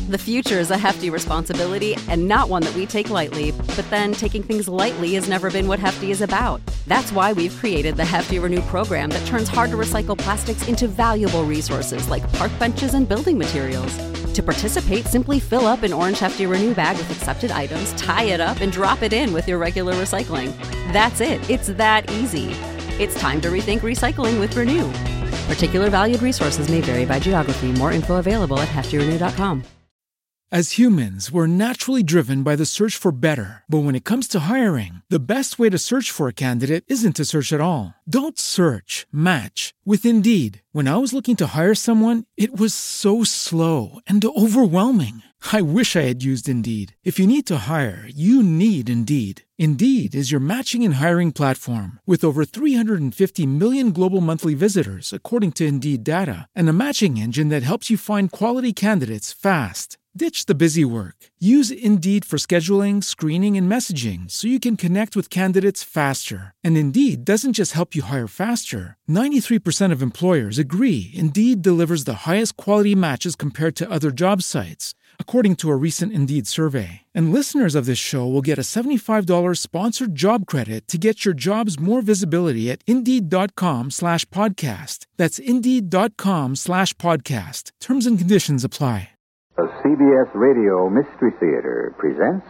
The future is a hefty responsibility and not one that we take lightly. But then taking things lightly has never been what Hefty is about. That's why we've created the Hefty Renew program that turns hard-to-recycle plastics into valuable resources like park benches and building materials. To participate, simply fill up an orange Hefty Renew bag with accepted items, tie it up, and drop it in with your regular recycling. That's it. It's that easy. It's time to rethink recycling with Renew. Particular valued resources may vary by geography. More info available at heftyrenew.com. As humans, we're naturally driven by the search for better. But when it comes to hiring, the best way to search for a candidate isn't to search at all. Don't search, match with Indeed. When I was looking to hire someone, it was so slow and overwhelming. I wish I had used Indeed. If you need to hire, you need Indeed. Indeed is your matching and hiring platform with over 350 million global monthly visitors, according to Indeed data, and a matching engine that helps you find quality candidates fast. Ditch the busy work. Use Indeed for scheduling, screening, and messaging so you can connect with candidates faster. And Indeed doesn't just help you hire faster. 93% of employers agree Indeed delivers the highest quality matches compared to other job sites, according to a recent Indeed survey. And listeners of this show will get a $75 sponsored job credit to get your jobs more visibility at Indeed.com/podcast. That's Indeed.com/podcast. Terms and conditions apply. The CBS Radio Mystery Theater presents...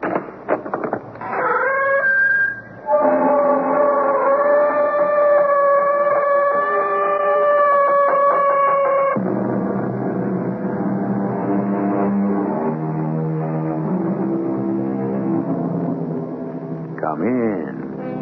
Come in.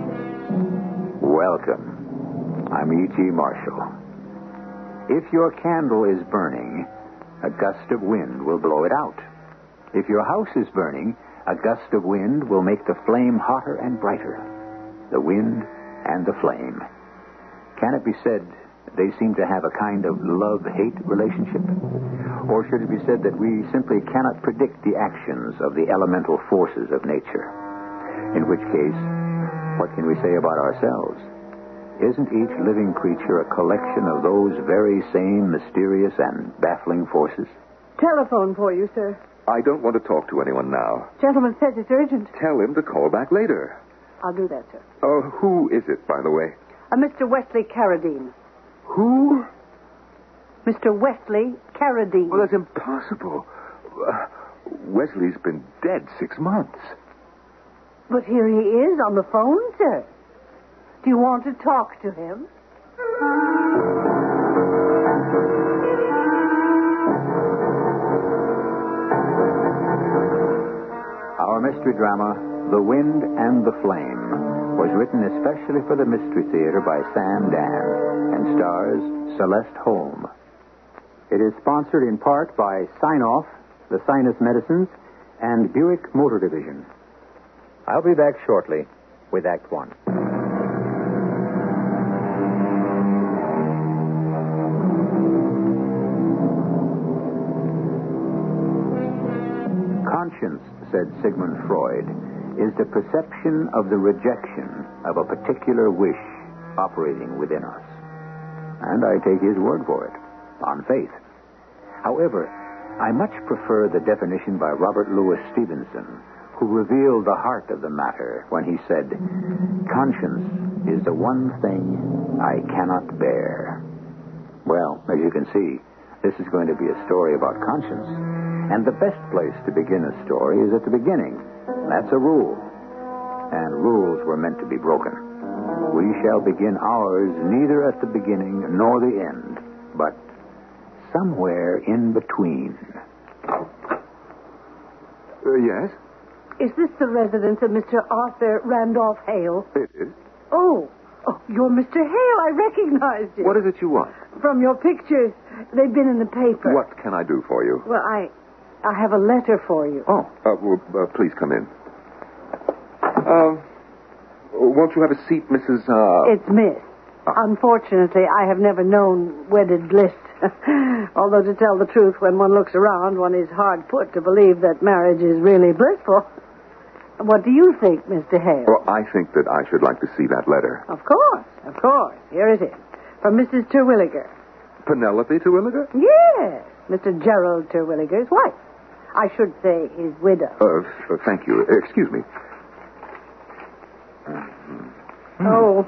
Welcome. I'm E.G. Marshall. If your candle is burning, a gust of wind will blow it out. If your house is burning, a gust of wind will make the flame hotter and brighter. The wind and the flame. Can it be said they seem to have a kind of love-hate relationship? Or should it be said that we simply cannot predict the actions of the elemental forces of nature? In which case, what can we say about ourselves? Isn't each living creature a collection of those very same mysterious and baffling forces? Telephone for you, sir. I don't want to talk to anyone now. Gentleman says it's urgent. Tell him to call back later. I'll do that, sir. Who is it, by the way? Mr. Wesley Carradine. Who? Mr. Wesley Carradine. Well, that's impossible. Wesley's been dead 6 months. But here he is on the phone, sir. Do you want to talk to him? Our mystery drama, The Wind and the Flame, was written especially for the Mystery Theater by Sam Dan and stars Celeste Holm. It is sponsored in part by Sign-Off, the Sinus Medicines, and Buick Motor Division. I'll be back shortly with Act One. Conscience, said Sigmund Freud, is the perception of the rejection of a particular wish operating within us. And I take his word for it, on faith. However, I much prefer the definition by Robert Louis Stevenson, who revealed the heart of the matter when he said, "Conscience is the one thing I cannot bear." Well, as you can see, this is going to be a story about conscience. And the best place to begin a story is at the beginning. That's a rule. And rules were meant to be broken. We shall begin ours neither at the beginning nor the end, but somewhere in between. Yes? Is this the residence of Mr. Arthur Randolph Hale? It is. Oh, you're Mr. Hale. I recognized you. What is it you want? From your pictures. They've been in the paper. What can I do for you? Well, I have a letter for you. Oh, please come in. Won't you have a seat, Mrs. It's Miss. Unfortunately, I have never known wedded bliss. Although, to tell the truth, when one looks around, one is hard put to believe that marriage is really blissful. What do you think, Mr. Hale? Well, I think that I should like to see that letter. Of course. Here it is. From Mrs. Terwilliger. Penelope Terwilliger? Yes. Mr. Gerald Terwilliger's wife. I should say his widow. Thank you. Excuse me. Oh,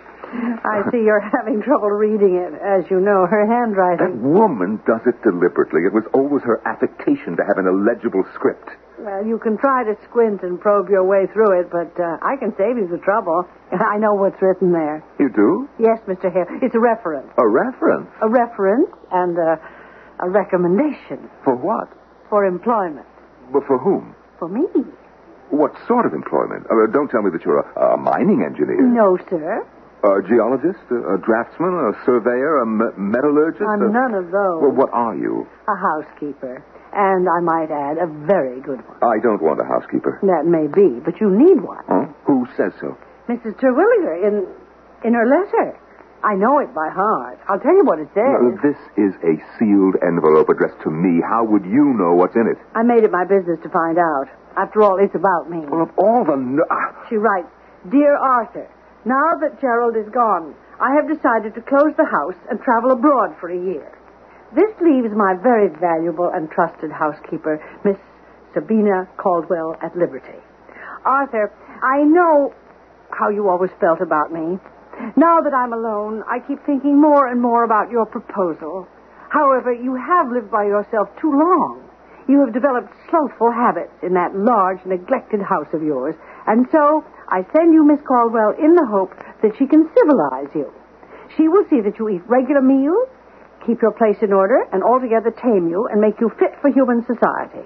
I see you're having trouble reading it. As you know, her That handwriting. woman does it deliberately. It was always her affectation to have an illegible script. Well, you can try to squint and probe your way through it, but I can save you the trouble. I know what's written there. You do? Yes, Mr. Hale. It's a reference. A reference? A reference and a recommendation For what? for employment. But for whom? For me. What sort of employment? Don't tell me that you're a mining engineer. No, sir. A geologist? A draftsman? A surveyor? A metallurgist? I'm none of those. Well, what are you? A housekeeper. And I might add, a very good one. I don't want a housekeeper. That may be, but you need one. Huh? Who says so? Mrs. Terwilliger, in her letter. I know it by heart. I'll tell you what it says. This is a sealed envelope addressed to me. How would you know what's in it? I made it my business to find out. After all, it's about me. Well, of all the... She writes, Dear Arthur, now that Gerald is gone, I have decided to close the house and travel abroad for a year. This leaves my very valuable and trusted housekeeper, Miss Sabina Caldwell, at liberty. Arthur, I know how you always felt about me. Now that I'm alone, I keep thinking more and more about your proposal. However, you have lived by yourself too long. You have developed slothful habits in that large, neglected house of yours. And so, I send you Miss Caldwell in the hope that she can civilize you. She will see that you eat regular meals, keep your place in order, and altogether tame you and make you fit for human society.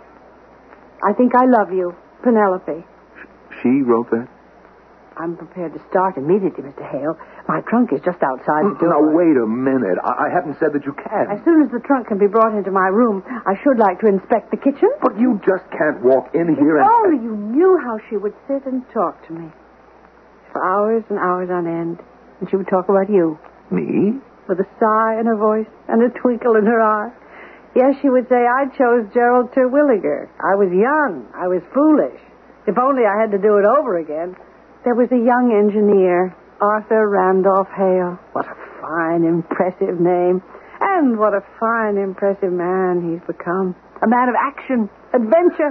I think I love you, Penelope. She wrote that? I'm prepared to start immediately, Mr. Hale. My trunk is just outside the door. Now, wait a minute. I haven't said that you can. As soon as the trunk can be brought into my room, I should like to inspect the kitchen. But you just can't walk in here If and... only you knew how she would sit and talk to me. For hours and hours on end. And she would talk about you. Me? With a sigh in her voice and a twinkle in her eye. Yes, she would say, I chose Gerald Terwilliger. I was young. I was foolish. If only I had to do it over again. There was a young engineer, Arthur Randolph Hale. What a fine, impressive name. And what a fine, impressive man he's become. A man of action, adventure.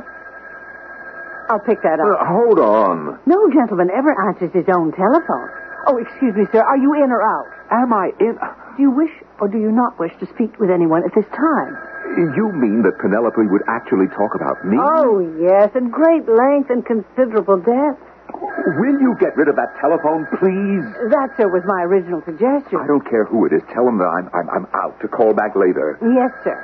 I'll pick that up. Hold on. No gentleman ever answers his own telephone. Oh, excuse me, sir. Are you in or out? Am I in... Do you wish or do you not wish to speak with anyone at this time? You mean that Penelope would actually talk about me? Oh, yes, at great length and considerable depth. Will you get rid of that telephone, please? That, sir, was my original suggestion. I don't care who it is. Tell them that I'm out to call back later. Yes, sir.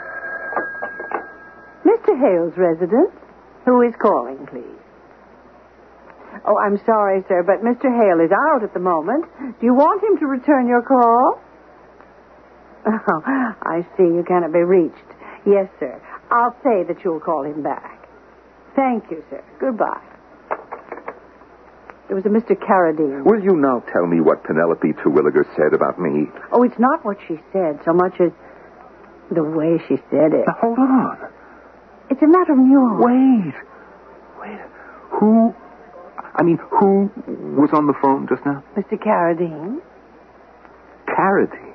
Mr. Hale's residence. Who is calling, please? Oh, I'm sorry, sir, but Mr. Hale is out at the moment. Do you want him to return your call? Oh, I see. You cannot be reached. Yes, sir. I'll say that you'll call him back. Thank you, sir. Goodbye. It was a Mr. Carradine. Will you now tell me what Penelope Terwilliger said about me? Oh, it's not what she said so much as the way she said it. Now, hold on. It's a matter of nuance. Wait. Who was on the phone just now? Mr. Carradine? Carradine.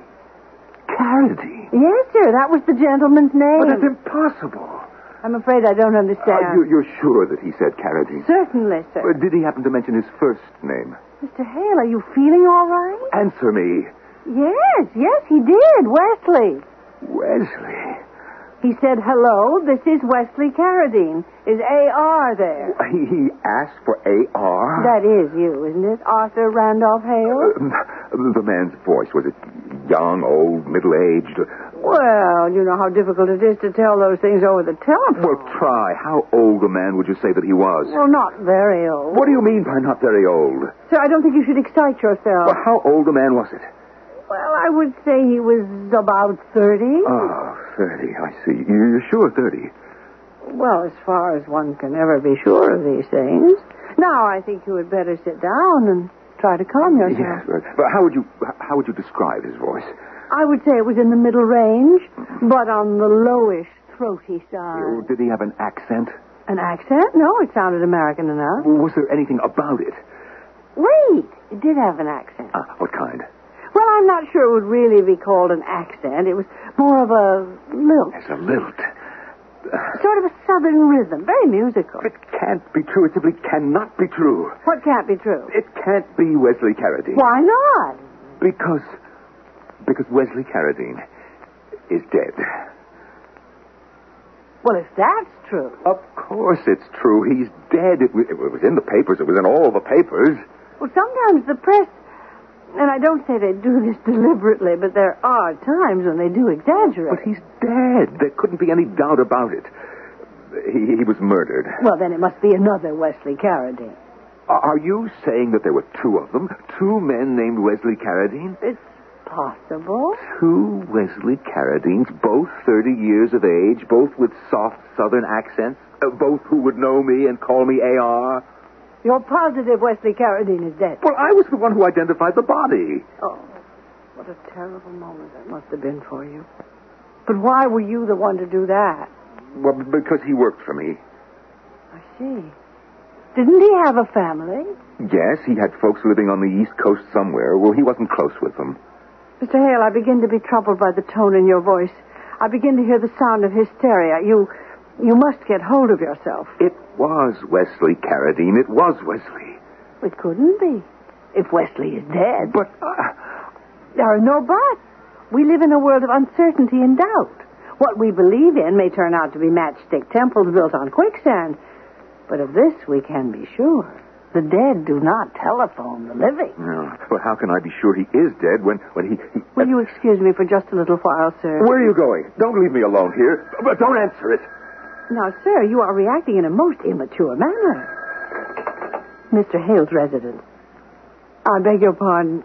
Yes, sir. That was the gentleman's name. But that's impossible. I'm afraid I don't understand. You're sure that he said Carradine? Certainly, sir. Did he happen to mention his first name? Mr. Hale, are you feeling all right? Answer me. Yes, he did. Wesley. Wesley. He said, hello, this is Wesley Carradine. Is A.R. there? He asked for A.R.? That is you, isn't it? Arthur Randolph Hale? The man's voice, was it young, old, middle-aged? Well, you know how difficult it is to tell those things over the telephone. Well, try. How old a man would you say that he was? Well, not very old. What do you mean by not very old? Sir, I don't think you should excite yourself. Well, how old a man was it? Well, I would say he was about 30. Oh, 30, I see. You're sure 30? Well, as far as one can ever be sure of these things. Now, I think you had better sit down and try to calm yourself. Yes, but how would you describe his voice? I would say it was in the middle range, but on the lowish, throaty side. Did he have an accent? An accent? No, it sounded American enough. Was there anything about it? Wait, it did have an accent. What kind? Well, I'm not sure it would really be called an accent. It was more of a lilt. It's a lilt. Sort of a southern rhythm. Very musical. It can't be true. It simply cannot be true. What can't be true? It can't be Wesley Carradine. Why not? Because Wesley Carradine is dead. Well, if that's true. Of course it's true. He's dead. It was in the papers. It was in all the papers. Well, sometimes the press, and I don't say they do this deliberately, but there are times when they do exaggerate. But he's dead. There couldn't be any doubt about it. He was murdered. Well, then it must be another Wesley Carradine. Are you saying that there were two of them? Two men named Wesley Carradine? It's possible. Two Wesley Carradines, both 30 years of age, both with soft southern accents, both who would know me and call me A.R. You're positive Wesley Carradine is dead? Well, I was the one who identified the body. Oh, what a terrible moment that must have been for you. But why were you the one to do that? Well, because he worked for me. I see. Didn't he have a family? Yes, he had folks living on the East Coast somewhere. Well, he wasn't close with them. Mr. Hale, I begin to be troubled by the tone in your voice. I begin to hear the sound of hysteria. You must get hold of yourself. It was Wesley Carradine. It was Wesley. It couldn't be. If Wesley is dead. But... There are no buts. We live in a world of uncertainty and doubt. What we believe in may turn out to be matchstick temples built on quicksand. But of this we can be sure. The dead do not telephone the living. No. Well, how can I be sure he is dead when he... Will you excuse me for just a little while, sir? Where are you going? Don't leave me alone here. But don't answer it. Now, sir, you are reacting in a most immature manner. Mr. Hale's residence. I beg your pardon.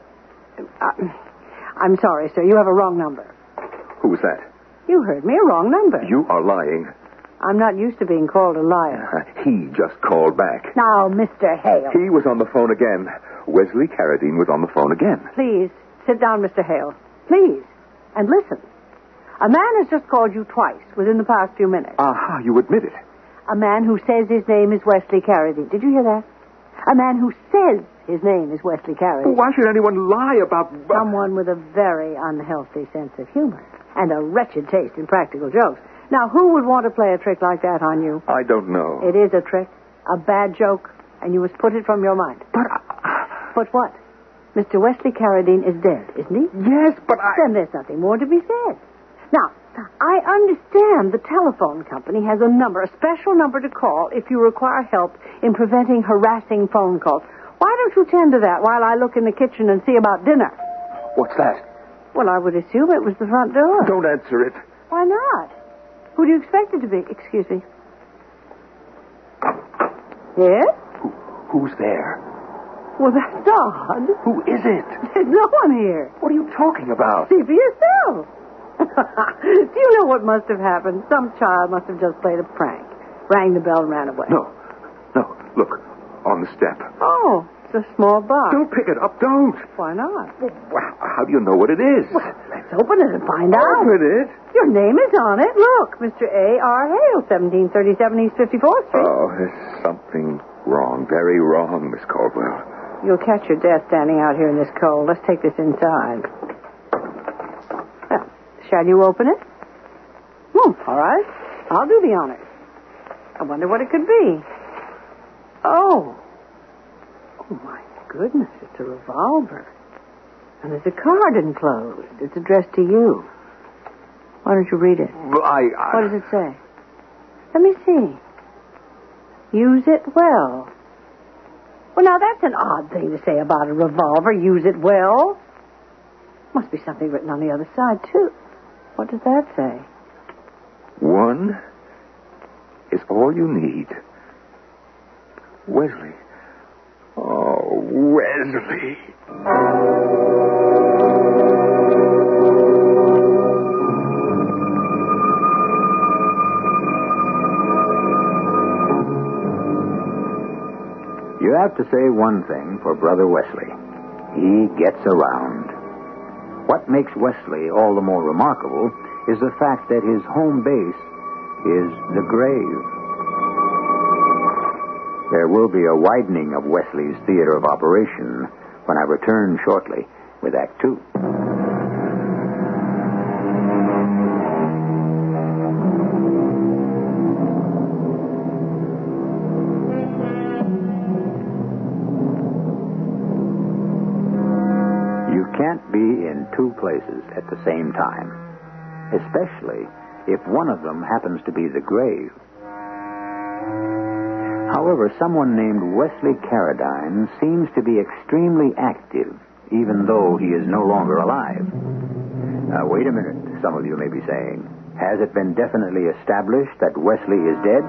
I'm sorry, sir. You have a wrong number. Who was that? You heard me. A wrong number. You are lying. I'm not used to being called a liar. He just called back. Now, Mr. Hale. He was on the phone again. Wesley Carradine was on the phone again. Please, sit down, Mr. Hale. Please. And listen. A man has just called you twice within the past few minutes. Aha, you admit it. A man who says his name is Wesley Carradine. Did you hear that? A man who says his name is Wesley Carradine. Well, why should anyone lie about... Someone with a very unhealthy sense of humor and a wretched taste in practical jokes. Now, who would want to play a trick like that on you? I don't know. It is a trick, a bad joke, and you must put it from your mind. But what? Mr. Wesley Carradine is dead, isn't he? Yes, but Then there's nothing more to be said. Now, I understand the telephone company has a number, a special number to call if you require help in preventing harassing phone calls. Why don't you tend to that while I look in the kitchen and see about dinner? What's that? Well, I would assume it was the front door. Don't answer it. Why not? Who do you expect it to be? Excuse me. Yes? Who's there? Well, that's odd. Who is it? There's no one here. What are you talking about? See for yourself. Do you know what must have happened? Some child must have just played a prank. Rang the bell and ran away. No. Look, on the step. Oh, it's a small box. Don't pick it up, don't. Why not? Well, how do you know what it is? Well, let's open it and find out. Open it? Your name is on it. Look, Mr. A.R. Hale, 1737 East 54th Street. Oh, there's something wrong, very wrong, Miss Caldwell. You'll catch your death standing out here in this cold. Let's take this inside. Well, shall you open it? All right. I'll do the honors. I wonder what it could be. Oh, my goodness, it's a revolver. And there's a card enclosed. It's addressed to you. Why don't you read it? What does it say? Let me see. Use it well. Well, now, that's an odd thing to say about a revolver. Use it well. Must be something written on the other side, too. What does that say? One is all you need. Wesley. Oh, Wesley. You have to say one thing for Brother Wesley. He gets around. What makes Wesley all the more remarkable is the fact that his home base is the grave. There will be a widening of Wesley's theater of operation when I return shortly with Act Two. be in two places at the same time, especially if one of them happens to be the grave. However, someone named Wesley Carradine seems to be extremely active, even though he is no longer alive. Now, wait a minute, some of you may be saying. Has it been definitely established that Wesley is dead?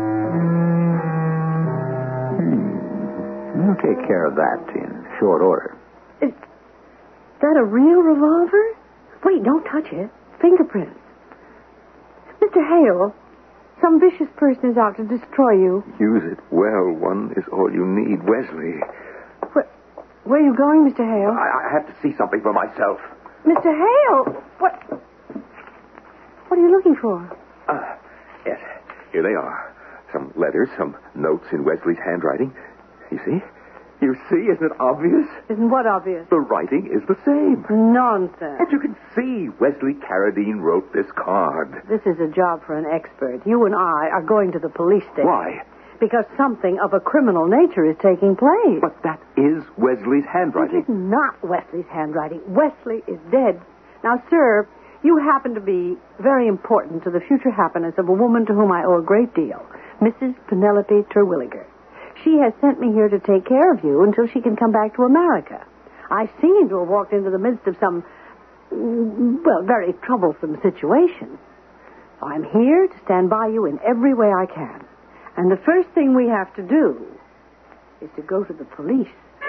We'll take care of that in short order. Is that a real revolver? Wait, don't touch it. Fingerprints. Mr. Hale, some vicious person is out to destroy you. Use it well. One is all you need. Wesley. Where are you going, Mr. Hale? I have to see something for myself. Mr. Hale! What are you looking for? Yes, here they are. Some letters, some notes in Wesley's handwriting. You see? You see? Isn't it obvious? Isn't what obvious? The writing is the same. Nonsense. And you can see Wesley Carradine wrote this card. This is a job for an expert. You and I are going to the police station. Why? Because something of a criminal nature is taking place. But that is Wesley's handwriting. It is not Wesley's handwriting. Wesley is dead. Now, sir, you happen to be very important to the future happiness of a woman to whom I owe a great deal, Mrs. Penelope Terwilliger. She has sent me here to take care of you until she can come back to America. I seem to have walked into the midst of some, very troublesome situation. I'm here to stand by you in every way I can. And the first thing we have to do is to go to the police.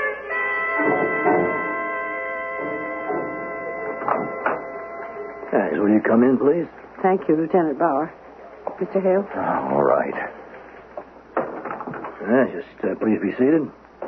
Guys, will you come in, please? Thank you, Lieutenant Bauer. Mr. Hale? All right. Please be seated.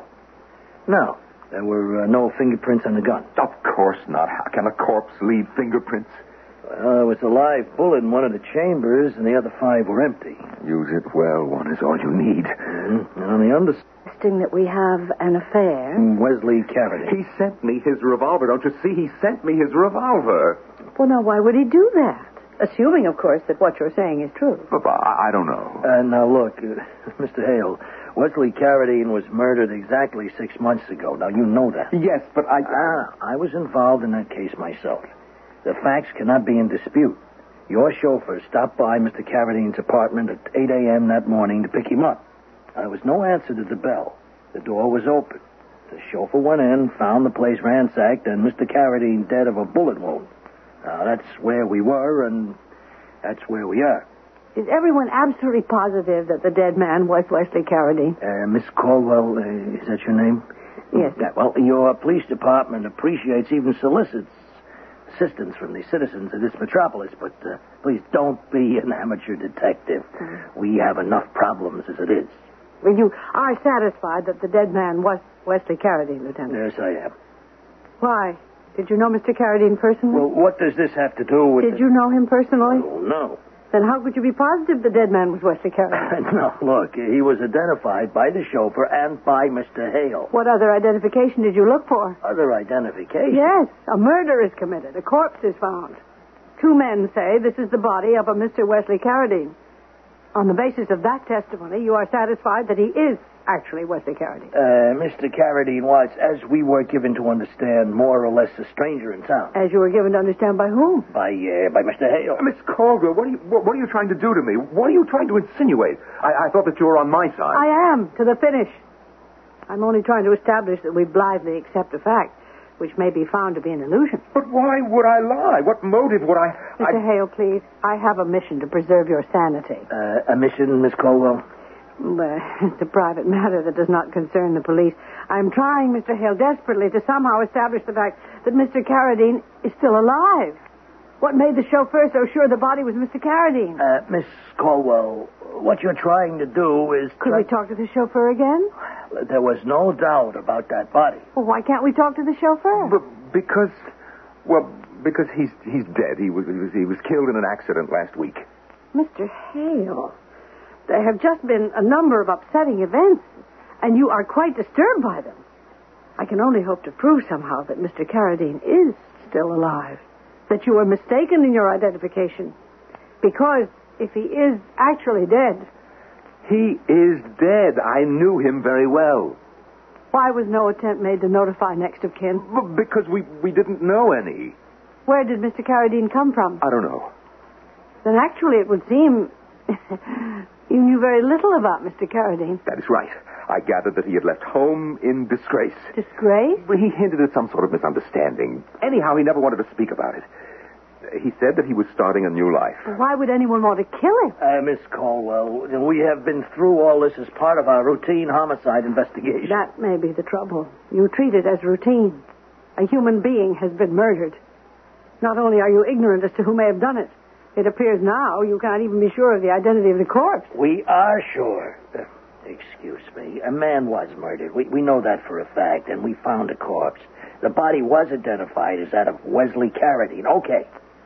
No, there were no fingerprints on the gun. Of course not. How can a corpse leave fingerprints? Well, there was a live bullet in one of the chambers, and the other 5 were empty. Use it well. One is all you need. Mm-hmm. And on the understanding That we have an affair. Wesley Carradine. He sent me his revolver. Don't you see? He sent me his revolver. Well, now, why would he do that? Assuming, of course, that what you're saying is true. But I don't know. Now, look, Mr. Hale, Wesley Carradine was murdered exactly 6 months ago. Now, you know that. Yes, but I was involved in that case myself. The facts cannot be in dispute. Your chauffeur stopped by Mr. Carradine's apartment at 8 a.m. that morning to pick him up. There was no answer to the bell. The door was open. The chauffeur went in, found the place ransacked, and Mr. Carradine dead of a bullet wound. Now, that's where we were, and that's where we are. Is everyone absolutely positive that the dead man was Wesley Carradine? Miss Caldwell, is that your name? Yes. Well, your police department appreciates, even solicits, assistance from the citizens of this metropolis, but please don't be an amateur detective. We have enough problems as it is. Well, you are satisfied that the dead man was Wesley Carradine, Lieutenant? Yes, I am. Why? Did you know Mr. Carradine personally? Well, what does this have to do with... Did you know him personally? Oh, no. Then how could you be positive the dead man was Wesley Carradine? No, look, he was identified by the chauffeur and by Mr. Hale. What other identification did you look for? Other identification? Yes, a murder is committed. A corpse is found. 2 men say this is the body of a Mr. Wesley Carradine. On the basis of that testimony, you are satisfied that he is actually Wesley Carradine. Mr. Carradine was, as we were given to understand, more or less a stranger in town. As you were given to understand by whom? By Mr. Hale. Miss Caldwell, what are you trying to do to me? What are you trying to insinuate? I thought that you were on my side. I am, to the finish. I'm only trying to establish that we blithely accept a fact, which may be found to be an illusion. But why would I lie? What motive would I... Mr. Hale, please, I have a mission to preserve your sanity. A mission, Miss Caldwell? It's a private matter that does not concern the police. I'm trying, Mr. Hale, desperately to somehow establish the fact that Mr. Carradine is still alive. What made the chauffeur so sure the body was Mr. Carradine? Miss Caldwell, what you're trying to do is... Could we talk to the chauffeur again? There was no doubt about that body. Well, why can't we talk to the chauffeur? Because he's dead. He was killed in an accident last week. Mr. Hale, there have just been a number of upsetting events, and you are quite disturbed by them. I can only hope to prove somehow that Mr. Carradine is still alive, that you were mistaken in your identification, because if he is actually dead... He is dead. I knew him very well. Why was no attempt made to notify next of kin? Because we didn't know any. Where did Mr. Carradine come from? I don't know. Then actually it would seem you knew very little about Mr. Carradine. That is right. I gathered that he had left home in disgrace. Disgrace? Well, he hinted at some sort of misunderstanding. Anyhow, he never wanted to speak about it. He said that he was starting a new life. Why would anyone want to kill him? Miss Caldwell, we have been through all this as part of our routine homicide investigation. That may be the trouble. You treat it as routine. A human being has been murdered. Not only are you ignorant as to who may have done it, it appears now you can't even be sure of the identity of the corpse. We are sure. Excuse me. A man was murdered. We know that for a fact, and we found a corpse. The body was identified as that of Wesley Carradine. Okay.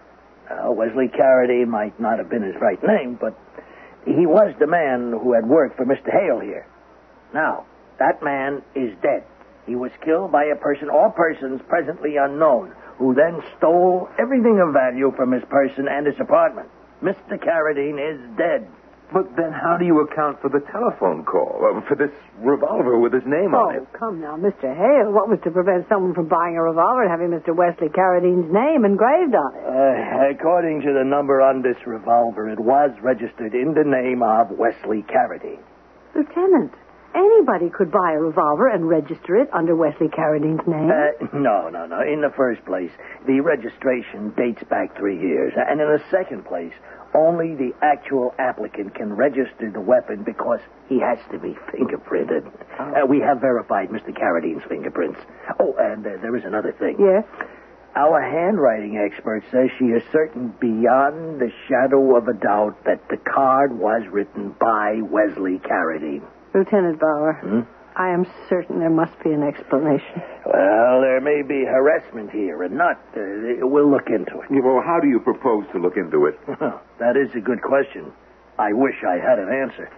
Wesley Carradine might not have been his right name, but he was the man who had worked for Mr. Hale here. Now, that man is dead. He was killed by a person or persons presently unknown, who then stole everything of value from his person and his apartment. Mr. Carradine is dead. But then how do you account for the telephone call? For this revolver with his name on it? Oh, come now, Mr. Hale. What was to prevent someone from buying a revolver and having Mr. Wesley Carradine's name engraved on it? According to the number on this revolver, it was registered in the name of Wesley Carradine. Lieutenant, anybody could buy a revolver and register it under Wesley Carradine's name. No. In the first place, the registration dates back 3 years. And in the second place, only the actual applicant can register the weapon because he has to be fingerprinted. We have verified Mr. Carradine's fingerprints. Oh, and there is another thing. Yes? Our handwriting expert says she is certain beyond the shadow of a doubt that the card was written by Wesley Carradine. Lieutenant Bauer, I am certain there must be an explanation. Well, there may be harassment here, and not. We'll look into it. Well, how do you propose to look into it? That is a good question. I wish I had an answer.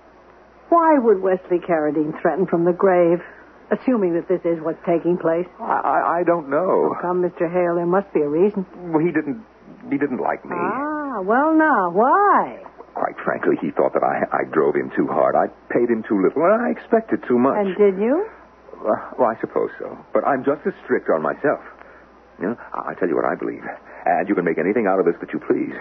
Why would Wesley Carradine threaten from the grave, assuming that this is what's taking place? I don't know. Oh, come, Mr. Hale, there must be a reason. Well, he didn't like me. Well now, why? Quite frankly, he thought that I drove him too hard. I paid him too little, and I expected too much. And did you? Well, I suppose so. But I'm just as strict on myself. You know, I tell you what I believe. And you can make anything out of this that you please.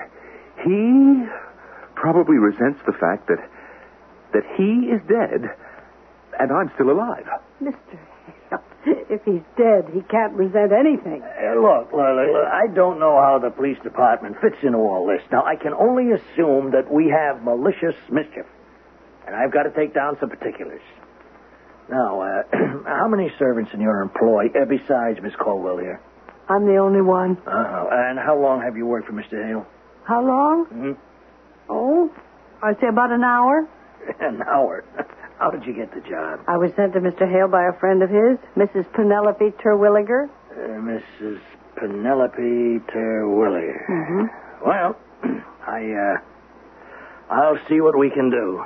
He probably resents the fact that he is dead and I'm still alive. Mr. Hale, if he's dead, he can't resent anything. Look, I don't know how the police department fits into all this. Now, I can only assume that we have malicious mischief. And I've got to take down some particulars. Now, how many servants in your employ, besides Miss Caldwell here? I'm the only one. And how long have you worked for Mr. Hale? How long? Mm-hmm. Oh, I'd say about an hour. An hour? How did you get the job? I was sent to Mr. Hale by a friend of his, Mrs. Penelope Terwilliger. Mrs. Penelope Terwilliger. Mm-hmm. Well, I'll see what we can do.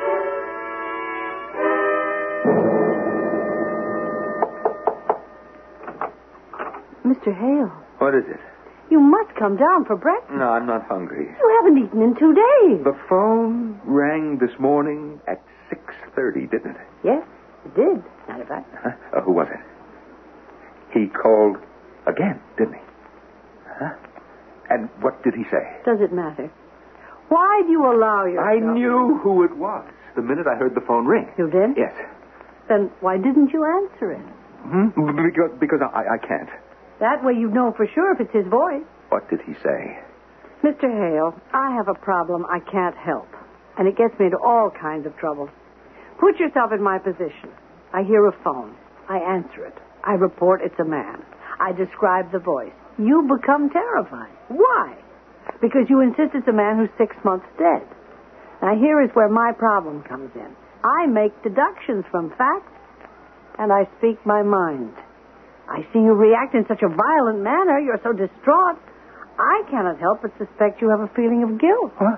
Mr. Hale. What is it? You must come down for breakfast. No, I'm not hungry. You haven't eaten in 2 days. The phone rang this morning at 6:30, didn't it? Yes, it did, matter of fact. Huh? Who was it? He called again, didn't he? Huh? And what did he say? Does it matter? Why do you allow yourself... I knew who it was the minute I heard the phone ring. You did? Yes. Then why didn't you answer it? Because I can't. That way you'd know for sure if it's his voice. What did he say? Mr. Hale, I have a problem I can't help. And it gets me into all kinds of trouble. Put yourself in my position. I hear a phone. I answer it. I report it's a man. I describe the voice. You become terrified. Why? Because you insist it's a man who's 6 months dead. Now here is where my problem comes in. I make deductions from facts, and I speak my mind. I see you react in such a violent manner. You're so distraught. I cannot help but suspect you have a feeling of guilt. What?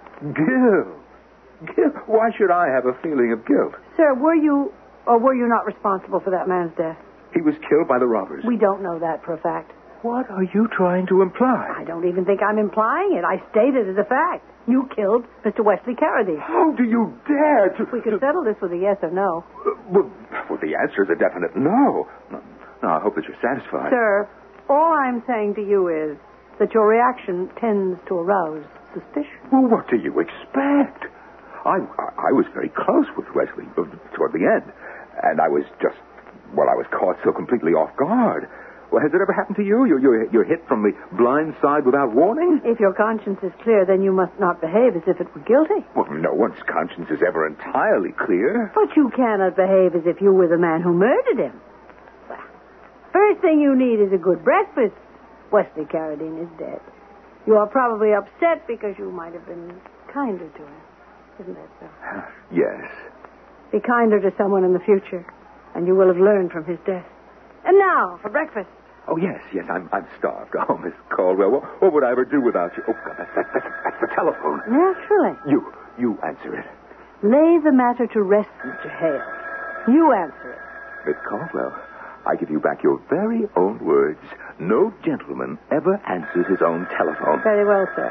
Guilt? Why should I have a feeling of guilt? Sir, were you or were you not responsible for that man's death? He was killed by the robbers. We don't know that for a fact. What are you trying to imply? I don't even think I'm implying it. I state it as a fact. You killed Mr. Wesley Carradine. How do you dare to... We could settle this with a yes or no. Well, Well, the answer is a definite no. No, I hope that you're satisfied. Sir, all I'm saying to you is that your reaction tends to arouse suspicion. Well, what do you expect? I was very close with Wesley toward the end, and I was caught so completely off guard. Well, has it ever happened to you? You're hit from the blind side without warning? If your conscience is clear, then you must not behave as if it were guilty. Well, no one's conscience is ever entirely clear. But you cannot behave as if you were the man who murdered him. Well, first thing you need is a good breakfast. Wesley Carradine is dead. You are probably upset because you might have been kinder to him. Isn't that so? Yes. Be kinder to someone in the future, and you will have learned from his death. And now, for breakfast. Oh, yes, I'm starved. Oh, Miss Caldwell, what would I ever do without you? Oh, God, that's the telephone. Naturally. You answer it. Lay the matter to rest, Mr. Hale. You answer it. Miss Caldwell, I give you back your very own words. No gentleman ever answers his own telephone. Very well, sir.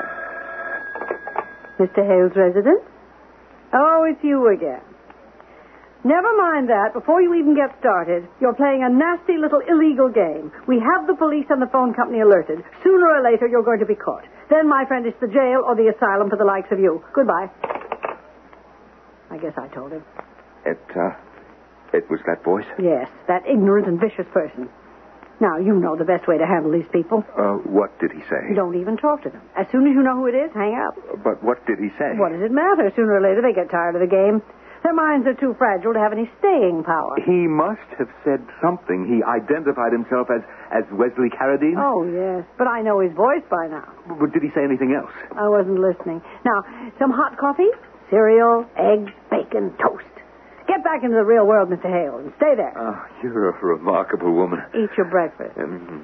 Mr. Hale's residence? Oh, it's you again. Never mind that. Before you even get started, you're playing a nasty little illegal game. We have the police and the phone company alerted. Sooner or later, you're going to be caught. Then, my friend, it's the jail or the asylum for the likes of you. Goodbye. I guess I told him. It was that voice? Yes, that ignorant and vicious person. Now, you know the best way to handle these people. What did he say? Don't even talk to them. As soon as you know who it is, hang up. But what did he say? What does it matter? Sooner or later, they get tired of the game. Their minds are too fragile to have any staying power. He must have said something. He identified himself as Wesley Carradine? Oh, yes. But I know his voice by now. But did he say anything else? I wasn't listening. Now, some hot coffee, cereal, eggs, bacon, toast. Get back into the real world, Mr. Hale, and stay there. Oh, you're a remarkable woman. Eat your breakfast.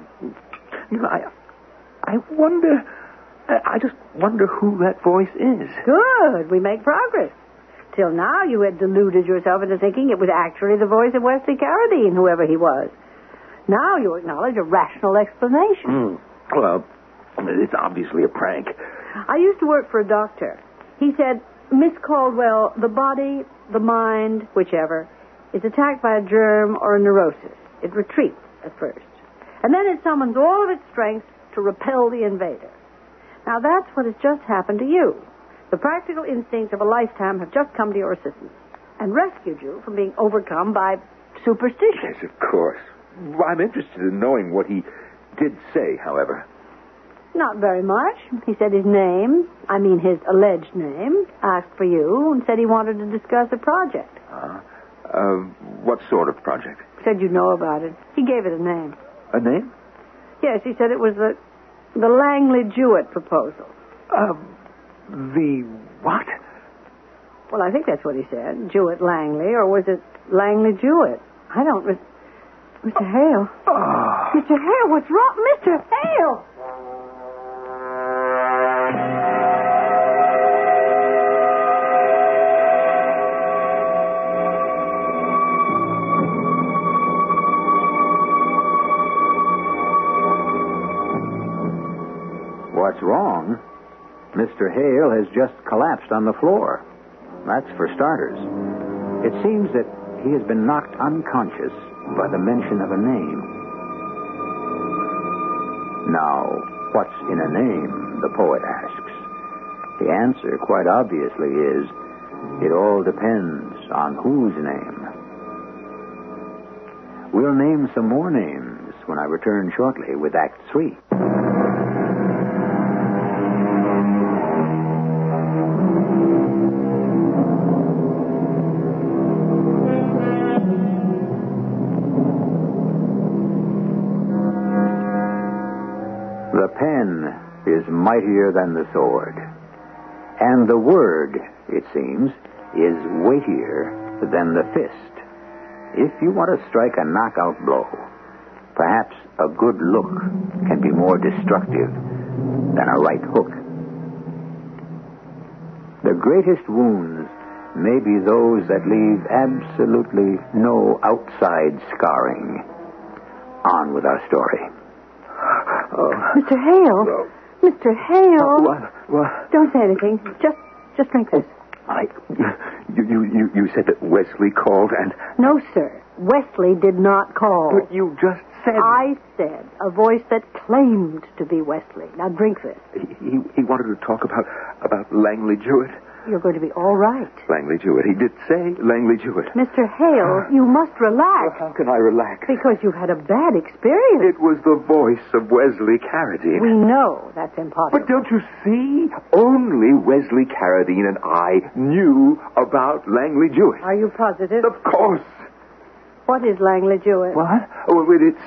I wonder... I just wonder who that voice is. Good. We make progress. Till now, you had deluded yourself into thinking it was actually the voice of Wesley Carradine, whoever he was. Now you acknowledge a rational explanation. Well, it's obviously a prank. I used to work for a doctor. He said, Miss Caldwell, the body, the mind, whichever, is attacked by a germ or a neurosis. It retreats at first. And then it summons all of its strength to repel the invader. Now, that's what has just happened to you. The practical instincts of a lifetime have just come to your assistance and rescued you from being overcome by superstition. Yes, of course. I'm interested in knowing what he did say, however. Not very much. He said his name, his alleged name, asked for you, and said he wanted to discuss a project. What sort of project? Said you'd know about it. He gave it a name. A name? Yes, he said it was the Langley-Jewett proposal. The what? Well, I think that's what he said. Jewett-Langley, or was it Langley-Jewett? I don't... Mr. Hale. Oh. Mr. Hale, what's wrong? Mr. Hale! What's wrong? Mr. Hale has just collapsed on the floor. That's for starters. It seems that he has been knocked unconscious by the mention of a name. Now, what's in a name, the poet asks. The answer, quite obviously, is it all depends on whose name. We'll name some more names when I return shortly with Act 3. The pen is mightier than the sword. And the word, it seems, is weightier than the fist. If you want to strike a knockout blow, perhaps a good look can be more destructive than a right hook. The greatest wounds may be those that leave absolutely no outside scarring. On with our story. Mr. Hale. Mr. Hale. What? Don't say anything. Just drink this. You said that Wesley called and... No, sir. Wesley did not call. But you just said... I said a voice that claimed to be Wesley. Now drink this. He wanted to talk about Langley Jewett. You're going to be all right. Langley Jewett. He did say Langley Jewett. Mr. Hale, you must relax. Well, how can I relax? Because you've had a bad experience. It was the voice of Wesley Carradine. We know that's impossible. But don't you see? Only Wesley Carradine and I knew about Langley Jewett. Are you positive? Of course. What is Langley Jewett? What? Oh,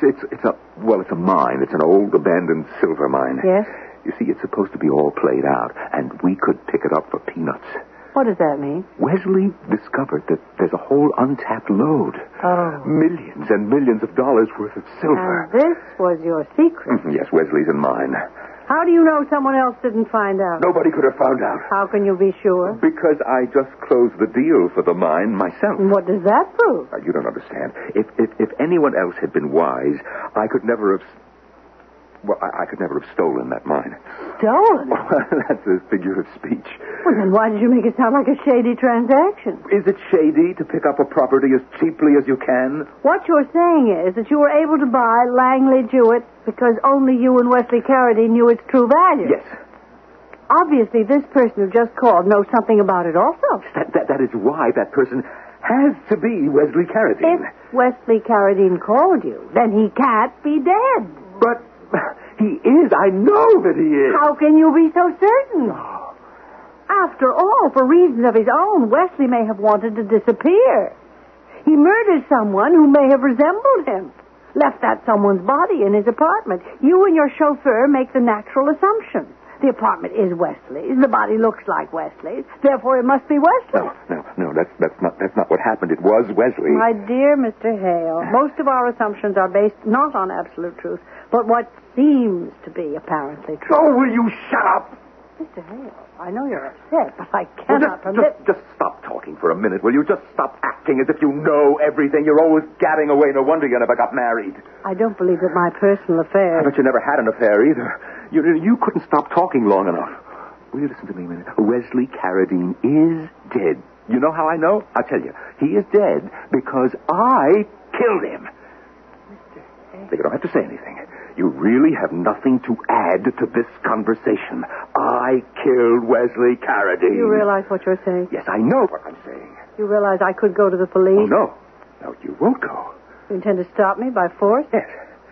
it's a mine. It's an old abandoned silver mine. Yes? You see, it's supposed to be all played out, and we could pick it up for peanuts. What does that mean? Wesley discovered that there's a whole untapped load. Oh. Millions and millions of dollars worth of silver. And this was your secret. Yes, Wesley's and mine. How do you know someone else didn't find out? Nobody could have found out. How can you be sure? Because I just closed the deal for the mine myself. And what does that prove? You don't understand. If anyone else had been wise, I could never have... Well, I could never have stolen that mine. Stolen? That's a figure of speech. Well, then why did you make it sound like a shady transaction? Is it shady to pick up a property as cheaply as you can? What you're saying is that you were able to buy Langley Jewett because only you and Wesley Carradine knew its true value. Yes. Obviously, this person who just called knows something about it also. That is why that person has to be Wesley Carradine. If Wesley Carradine called you, then he can't be dead. But... he is. I know that he is. How can you be so certain? After all, for reasons of his own, Wesley may have wanted to disappear. He murdered someone who may have resembled him. Left that someone's body in his apartment. You and your chauffeur make the natural assumption. The apartment is Wesley's. The body looks like Wesley's. Therefore, it must be Wesley. No. That's not what happened. It was Wesley. My dear Mr. Hale, most of our assumptions are based not on absolute truth, but what seems to be apparently true. Oh, will you shut up? Mr. Hale, I know you're upset, but I cannot permit... Just stop talking for a minute, will you? Just stop acting as if you know everything. You're always gadding away. No wonder you never got married. I don't believe that my personal affairs... I bet you never had an affair either. You couldn't stop talking long enough. Will you listen to me a minute? Wesley Carradine is dead. You know how I know? I'll tell you. He is dead because I killed him. Mr. Hale... You don't have to say anything. You really have nothing to add to this conversation. I killed Wesley Carradine. You realize what you're saying? Yes, I know what I'm saying. You realize I could go to the police? Oh, no. No, you won't go. You intend to stop me by force? Yes.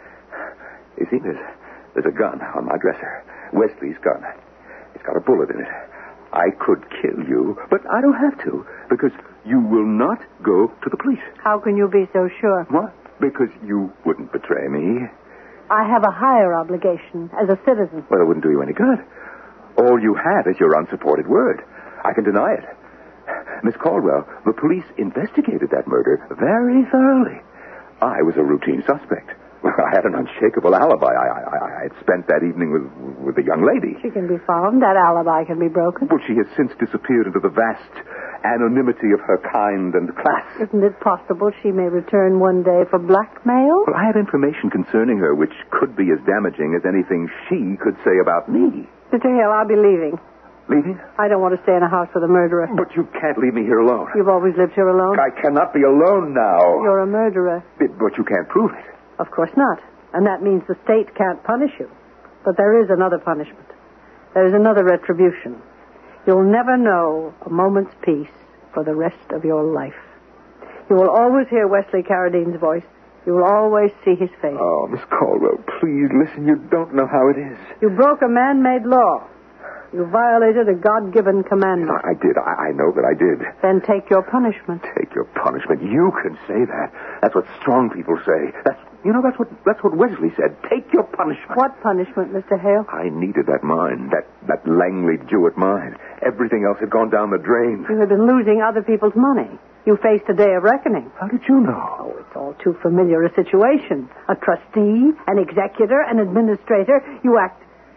You see, there's a gun on my dresser. Wesley's gun. It's got a bullet in it. I could kill you, but I don't have to, because you will not go to the police. How can you be so sure? What? Because you wouldn't betray me. I have a higher obligation as a citizen. Well, it wouldn't do you any good. All you have is your unsupported word. I can deny it. Miss Caldwell, the police investigated that murder very thoroughly. I was a routine suspect. Well, I had an unshakable alibi. I had spent that evening with a young lady. She can be found. That alibi can be broken. But she has since disappeared into the vast anonymity of her kind and class. Isn't it possible she may return one day for blackmail? Well, I have information concerning her which could be as damaging as anything she could say about me. Mr. Hale, I'll be leaving. Leaving? I don't want to stay in a house with a murderer. But you can't leave me here alone. You've always lived here alone? I cannot be alone now. You're a murderer. But you can't prove it. Of course not. And that means the state can't punish you. But there is another punishment. There is another retribution. You'll never know a moment's peace for the rest of your life. You will always hear Wesley Carradine's voice. You will always see his face. Oh, Miss Caldwell, please listen. You don't know how it is. You broke a man-made law. You violated a God-given commandment. I did. I know that I did. Then take your punishment. Take your punishment. You can say that. That's what strong people say. That's what Wesley said. Take your punishment. What punishment, Mr. Hale? I needed that mine, that Langley Jewett mine. Everything else had gone down the drain. You had been losing other people's money. You faced a day of reckoning. How did you know? Oh, it's all too familiar a situation. A trustee, an executor, an administrator. You act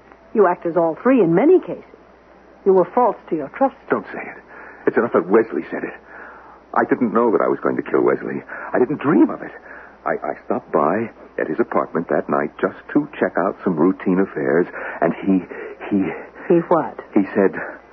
as all three in many cases. You were false to your trust. Don't say it. It's enough that Wesley said it. I didn't know that I was going to kill Wesley. I didn't dream of it. I stopped by at his apartment that night just to check out some routine affairs, and he... He what? He said...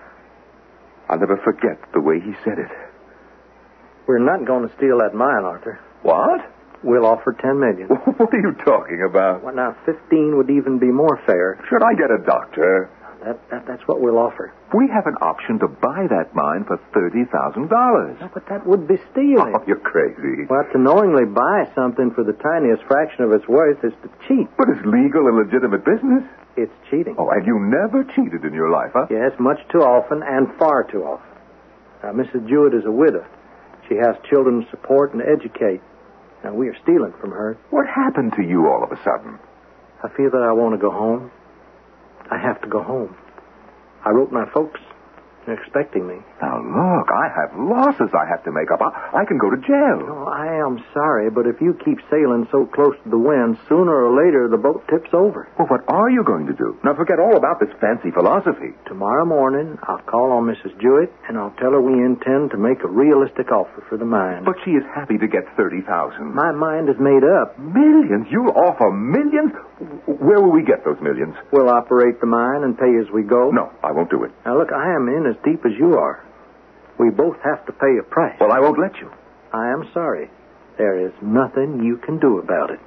I'll never forget the way he said it. We're not going to steal that mine, Arthur. What? We'll offer $10 million. What are you talking about? Well, now, 15 would even be more fair. Should I get a doctor? That's what we'll offer. We have an option to buy that mine for $30,000. No, but that would be stealing. Oh, you're crazy. Well, to knowingly buy something for the tiniest fraction of its worth is to cheat. But it's legal and legitimate business. It's cheating. Oh, and you never cheated in your life, huh? Yes, much too often and far too often. Now, Mrs. Jewett is a widow. She has children to support and educate. Now, we are stealing from her. What happened to you all of a sudden? I feel that I want to go home. I have to go home. I wrote my folks. They're expecting me. Now, look, I have losses I have to make up. I can go to jail. No, I am sorry, but if you keep sailing so close to the wind, sooner or later the boat tips over. Well, what are you going to do? Now, forget all about this fancy philosophy. Tomorrow morning, I'll call on Mrs. Jewett, and I'll tell her we intend to make a realistic offer for the mine. But she is happy to get $30,000. My mind is made up. Millions? You'll offer millions? Where will we get those millions? We'll operate the mine and pay as we go. No, I won't do it. Now, look, I am in as deep as you are. We both have to pay a price. Well, I won't let you. I am sorry. There is nothing you can do about it.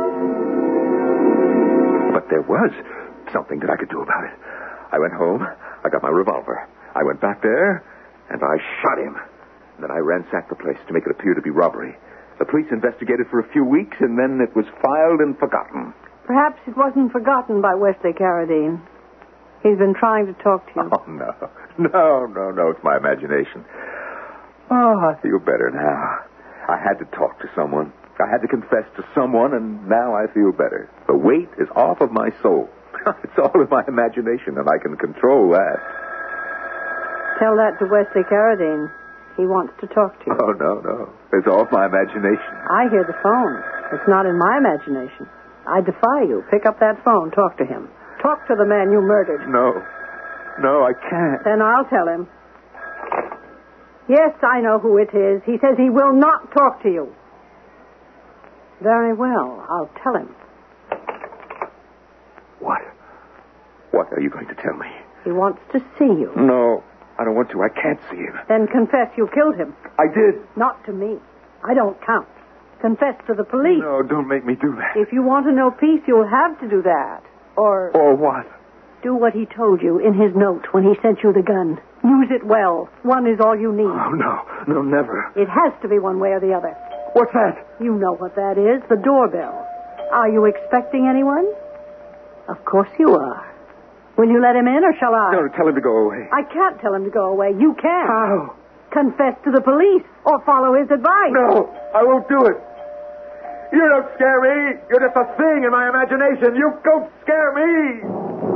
But there was something that I could do about it. I went home, I got my revolver. I went back there, and I shot him. Then I ransacked the place to make it appear to be robbery. The police investigated for a few weeks, and then it was filed and forgotten. Perhaps it wasn't forgotten by Wesley Carradine. He's been trying to talk to you. Oh, no. No. It's my imagination. Oh, I feel better now. I had to talk to someone. I had to confess to someone, and now I feel better. The weight is off of my soul. It's all in my imagination, and I can control that. Tell that to Wesley Carradine. He wants to talk to you. Oh, no. It's off my imagination. I hear the phone. It's not in my imagination. I defy you. Pick up that phone. Talk to him. Talk to the man you murdered. No, I can't. Then I'll tell him. Yes, I know who it is. He says he will not talk to you. Very well. I'll tell him. What? What are you going to tell me? He wants to see you. No, I don't want to. I can't see him. Then confess you killed him. I did. Not to me. I don't count. Confess to the police. No, don't make me do that. If you want to know peace, you'll have to do that. Or what? Do what he told you in his note when he sent you the gun. Use it well. One is all you need. Oh, no, never. It has to be one way or the other. What's that? You know what that is, the doorbell. Are you expecting anyone? Of course you are. Will you let him in, or shall I? No, tell him to go away. I can't tell him to go away. You can. How? Confess to the police, or follow his advice. No, I won't do it. You don't scare me. You're just a thing in my imagination. You don't scare me.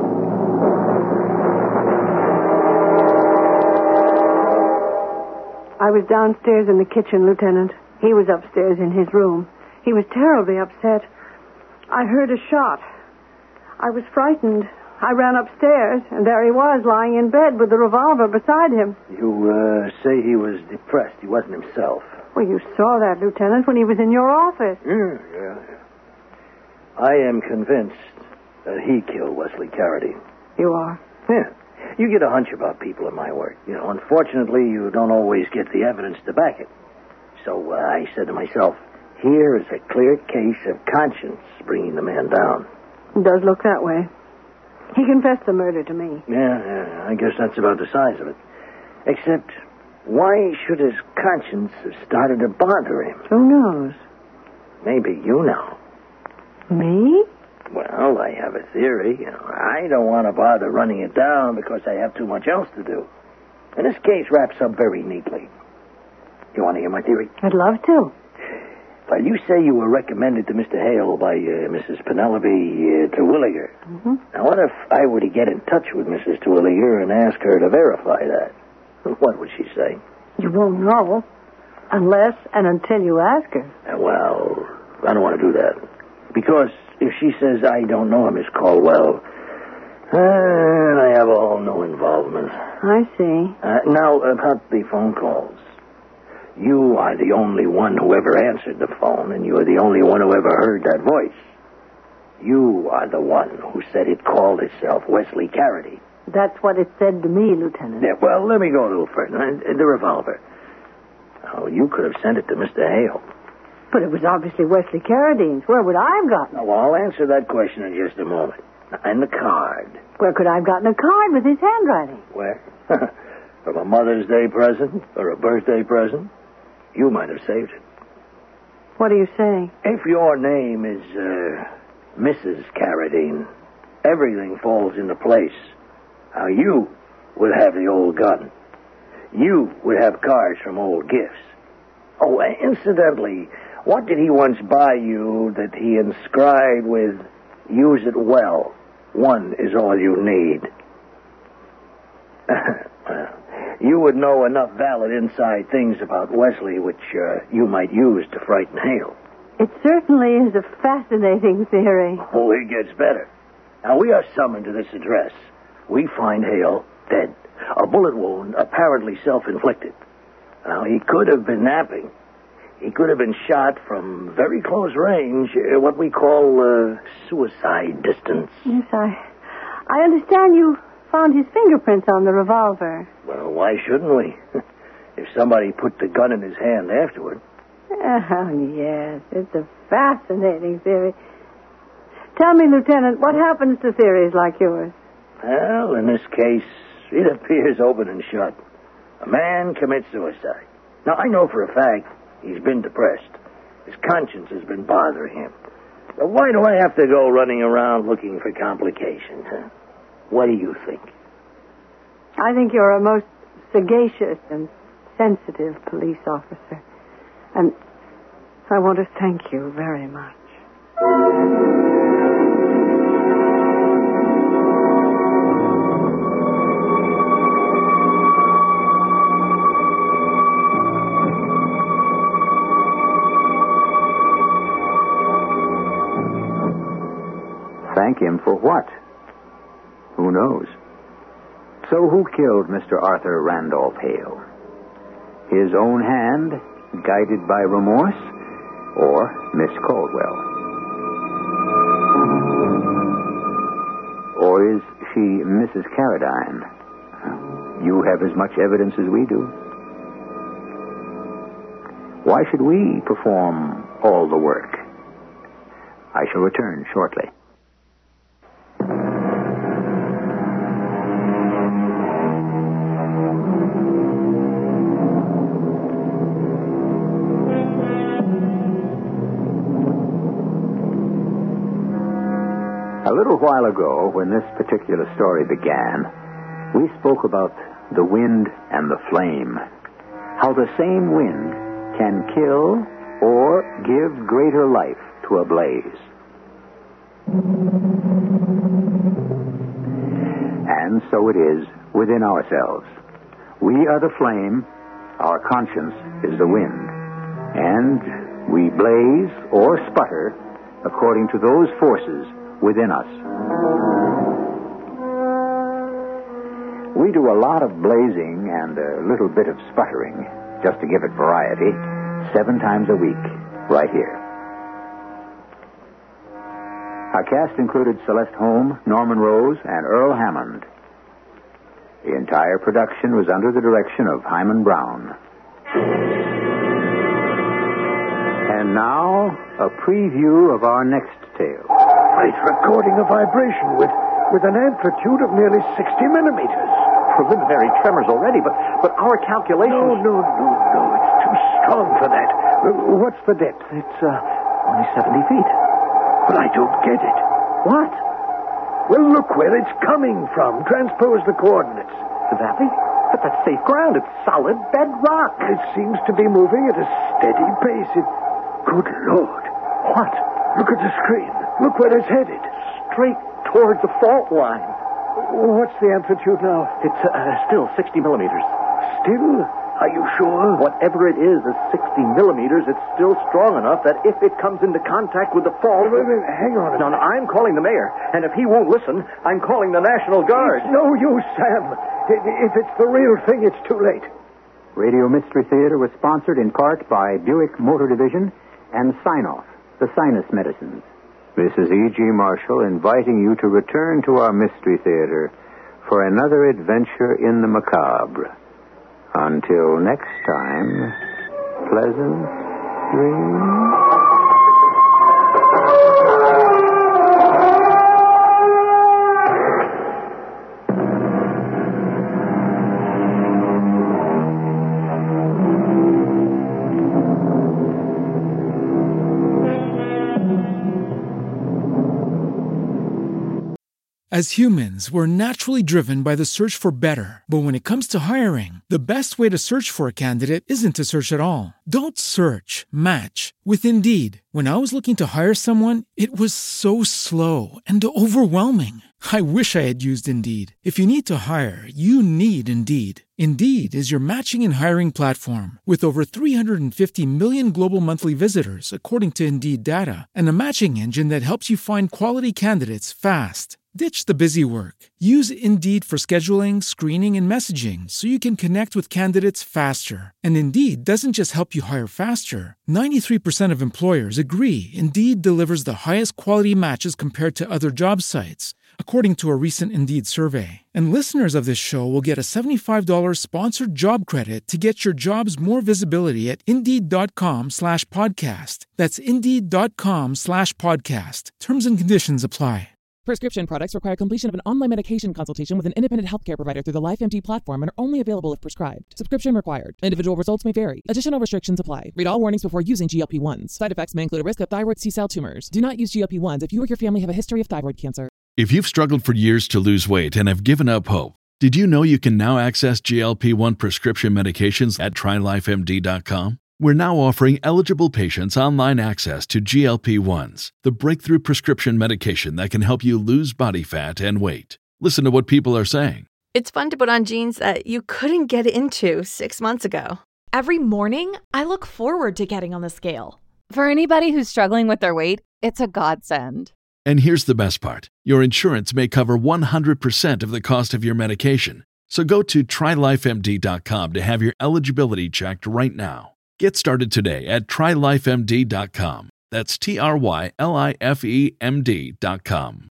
I was downstairs in the kitchen, Lieutenant. He was upstairs in his room. He was terribly upset. I heard a shot. I was frightened. I ran upstairs, and there he was, lying in bed with the revolver beside him. You say he was depressed. He wasn't himself. Well, you saw that, Lieutenant, when he was in your office. Yeah. I am convinced that he killed Wesley Carradine. You are? Yeah. You get a hunch about people in my work. Unfortunately, you don't always get the evidence to back it. So I said to myself, here is a clear case of conscience bringing the man down. It does look that way. He confessed the murder to me. Yeah, I guess that's about the size of it. Except, why should his conscience have started to bother him? Who knows? Maybe you know. Me? Well, I have a theory. I don't want to bother running it down because I have too much else to do. And this case wraps up very neatly. You want to hear my theory? I'd love to. Well, you say you were recommended to Mr. Hale by Mrs. Penelope Terwilliger. Mm-hmm. Now, what if I were to get in touch with Mrs. Terwilliger and ask her to verify that? What would she say? You won't know. Unless and until you ask her. Well, I don't want to do that. Because if she says I don't know Miss Caldwell, then I have all no involvement. I see. Now, about the phone calls. You are the only one who ever answered the phone, and you are the only one who ever heard that voice. You are the one who said it called itself Wesley Carradine. That's what it said to me, Lieutenant. Yeah, well, let me go a little further. The revolver. Oh, you could have sent it to Mr. Hale. But it was obviously Wesley Carradine's. Where would I have gotten it? Now, I'll answer that question in just a moment. And the card. Where could I have gotten a card with his handwriting? Where? From a Mother's Day present or a birthday present? You might have saved it. What are you saying? If your name is Mrs. Carradine, everything falls into place. Now, you would have the old gun. You would have cards from old gifts. Oh, incidentally, what did he once buy you that he inscribed with, "Use it well. One is all you need"? Well, you would know enough valid inside things about Wesley which you might use to frighten Hale. It certainly is a fascinating theory. Oh, it gets better. Now, we are summoned to this address. We find Hale dead. A bullet wound, apparently self-inflicted. Now, he could have been napping. He could have been shot from very close range, what we call suicide distance. Yes, I understand you found his fingerprints on the revolver. Well, why shouldn't we? If somebody put the gun in his hand afterward. Oh, yes, it's a fascinating theory. Tell me, Lieutenant, what happens to theories like yours? Well, in this case, it appears open and shut. A man commits suicide. Now, I know for a fact he's been depressed. His conscience has been bothering him. But why do I have to go running around looking for complications, huh? What do you think? I think you're a most sagacious and sensitive police officer. And I want to thank you very much. Thank him for what? Who knows? So who killed Mr. Arthur Randolph Hale? His own hand, guided by remorse, or Miss Caldwell? Or is she Mrs. Carradine? You have as much evidence as we do. Why should we perform all the work? I shall return shortly. A little while ago, when this particular story began, we spoke about the wind and the flame. How the same wind can kill or give greater life to a blaze. And so it is within ourselves. We are the flame, our conscience is the wind. And we blaze or sputter according to those forces within us. We do a lot of blazing and a little bit of sputtering, just to give it variety, 7 times a week, right here. Our cast included Celeste Holm, Norman Rose, and Earl Hammond. The entire production was under the direction of Hyman Brown. And now, a preview of our next tale. It's recording a vibration with an amplitude of nearly 60 millimeters. Preliminary tremors already, but our calculations... No. It's too strong for that. What's the depth? It's only 70 feet. But I don't get it. What? Well, look where it's coming from. Transpose the coordinates. The valley? But that's safe ground. It's solid bedrock. It seems to be moving at a steady pace. Good Lord. What? Look at the screen. Look where it's headed. Straight toward the fault line. What's the amplitude now? It's still 60 millimeters. Still? Are you sure? Whatever it is, the 60 millimeters, it's still strong enough that if it comes into contact with the fault... Wait, hang on a minute. No, I'm calling the mayor. And if he won't listen, I'm calling the National Guard. It's no use, Sam. If it's the real thing, it's too late. Radio Mystery Theater was sponsored in part by Buick Motor Division and Sinoff, the sinus medicines. This is E.G. Marshall inviting you to return to our Mystery Theater for another adventure in the macabre. Until next time, pleasant dream. As humans, we're naturally driven by the search for better. But when it comes to hiring, the best way to search for a candidate isn't to search at all. Don't search, match with Indeed. When I was looking to hire someone, it was so slow and overwhelming. I wish I had used Indeed. If you need to hire, you need Indeed. Indeed is your matching and hiring platform with over 350 million global monthly visitors, according to Indeed data, and a matching engine that helps you find quality candidates fast. Ditch the busy work. Use Indeed for scheduling, screening, and messaging so you can connect with candidates faster. And Indeed doesn't just help you hire faster. 93% of employers agree Indeed delivers the highest quality matches compared to other job sites, according to a recent Indeed survey. And listeners of this show will get a $75 sponsored job credit to get your jobs more visibility at Indeed.com/podcast. That's Indeed.com/podcast. Terms and conditions apply. Prescription products require completion of an online medication consultation with an independent healthcare provider through the LifeMD platform and are only available if prescribed. Subscription required. Individual results may vary. Additional restrictions apply. Read all warnings before using GLP-1s. Side effects may include a risk of thyroid C-cell tumors. Do not use GLP-1s if you or your family have a history of thyroid cancer. If you've struggled for years to lose weight and have given up hope, did you know you can now access GLP-1 prescription medications at TryLifeMD.com? We're now offering eligible patients online access to GLP-1s, the breakthrough prescription medication that can help you lose body fat and weight. Listen to what people are saying. It's fun to put on jeans that you couldn't get into 6 months ago. Every morning, I look forward to getting on the scale. For anybody who's struggling with their weight, it's a godsend. And here's the best part. Your insurance may cover 100% of the cost of your medication. So go to TryLifeMD.com to have your eligibility checked right now. Get started today at TryLifeMD.com. That's TryLifeMD.com.